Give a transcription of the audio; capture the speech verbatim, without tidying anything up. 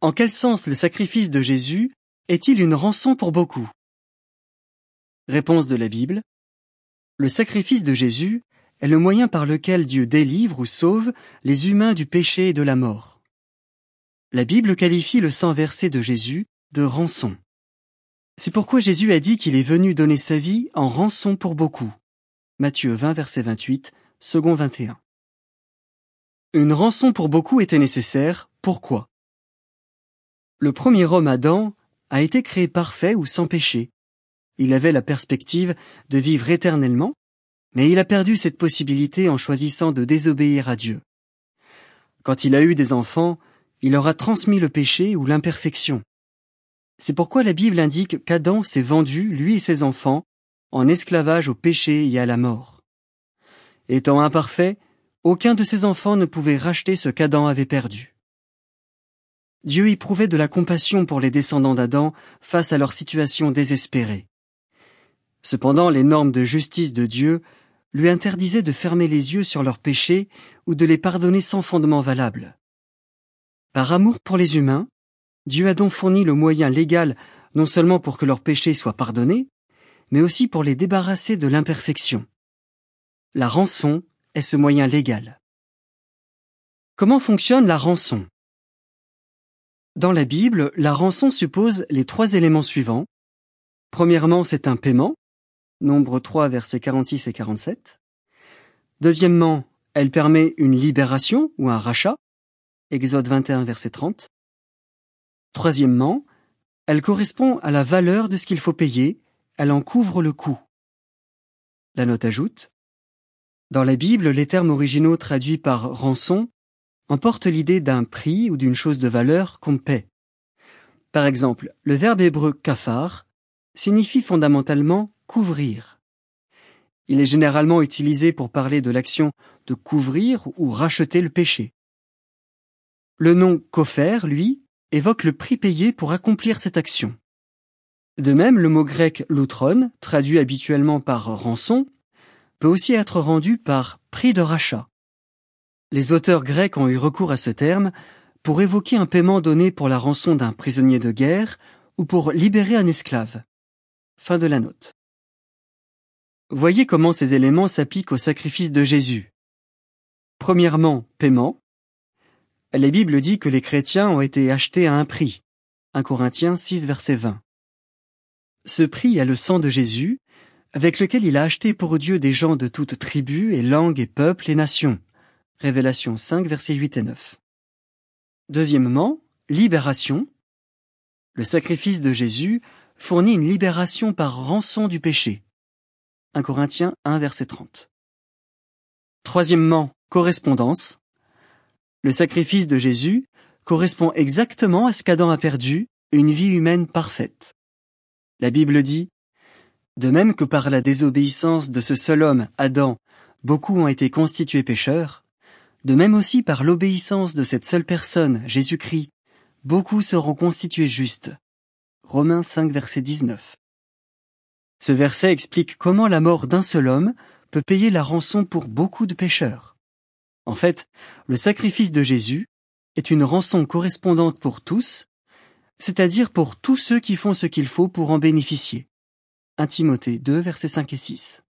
En quel sens le sacrifice de Jésus est-il une rançon pour beaucoup? Réponse de la Bible. Le sacrifice de Jésus est le moyen par lequel Dieu délivre ou sauve les humains du péché et de la mort. La Bible qualifie le sang versé de Jésus de rançon. C'est pourquoi Jésus a dit qu'il est venu donner sa vie en rançon pour beaucoup. Matthieu vingt, verset vingt-huit, second vingt et un. Une rançon pour beaucoup était nécessaire. Pourquoi? Le premier homme Adam a été créé parfait ou sans péché. Il avait la perspective de vivre éternellement, mais il a perdu cette possibilité en choisissant de désobéir à Dieu. Quand il a eu des enfants, il leur a transmis le péché ou l'imperfection. C'est pourquoi la Bible indique qu'Adam s'est vendu, lui et ses enfants, en esclavage au péché et à la mort. Étant imparfait, aucun de ses enfants ne pouvait racheter ce qu'Adam avait perdu. Dieu éprouvait de la compassion pour les descendants d'Adam face à leur situation désespérée. Cependant, les normes de justice de Dieu lui interdisaient de fermer les yeux sur leurs péchés ou de les pardonner sans fondement valable. Par amour pour les humains, Dieu a donc fourni le moyen légal non seulement pour que leurs péchés soient pardonnés, mais aussi pour les débarrasser de l'imperfection. La rançon est ce moyen légal. Comment fonctionne la rançon? Dans la Bible, la rançon suppose les trois éléments suivants. Premièrement, c'est un paiement, Nombre trois, versets quarante-six et quarante-sept. Deuxièmement, elle permet une libération ou un rachat, Exode vingt et un, verset trente. Troisièmement, elle correspond à la valeur de ce qu'il faut payer, elle en couvre le coût. La note ajoute. Dans la Bible, les termes originaux traduits par rançon emportent l'idée d'un prix ou d'une chose de valeur qu'on paie. Par exemple, le verbe hébreu kafar signifie fondamentalement couvrir. Il est généralement utilisé pour parler de l'action de couvrir ou racheter le péché. Le nom kofer, lui, évoque le prix payé pour accomplir cette action. De même, le mot grec loutron, traduit habituellement par rançon, peut aussi être rendu par prix de rachat. Les auteurs grecs ont eu recours à ce terme pour évoquer un paiement donné pour la rançon d'un prisonnier de guerre ou pour libérer un esclave. Fin de la note. Voyez comment ces éléments s'appliquent au sacrifice de Jésus. Premièrement, paiement. La Bible dit que les chrétiens ont été achetés à un prix. un Corinthiens six, verset vingt. Ce prix est le sang de Jésus, avec lequel il a acheté pour Dieu des gens de toutes tribus et langues et peuples et nations. Révélation cinq, versets huit et neuf. Deuxièmement, libération. Le sacrifice de Jésus fournit une libération par rançon du péché. un Corinthiens un, verset trente. Troisièmement, correspondance. Le sacrifice de Jésus correspond exactement à ce qu'Adam a perdu, une vie humaine parfaite. La Bible dit « De même que par la désobéissance de ce seul homme, Adam, beaucoup ont été constitués pécheurs, de même aussi par l'obéissance de cette seule personne, Jésus-Christ, beaucoup seront constitués justes. » Romains cinq, verset dix-neuf. Ce verset explique comment la mort d'un seul homme peut payer la rançon pour beaucoup de pécheurs. En fait, le sacrifice de Jésus est une rançon correspondante pour tous, c'est-à-dire pour tous ceux qui font ce qu'il faut pour en bénéficier. un Timothée deux, versets cinq et six.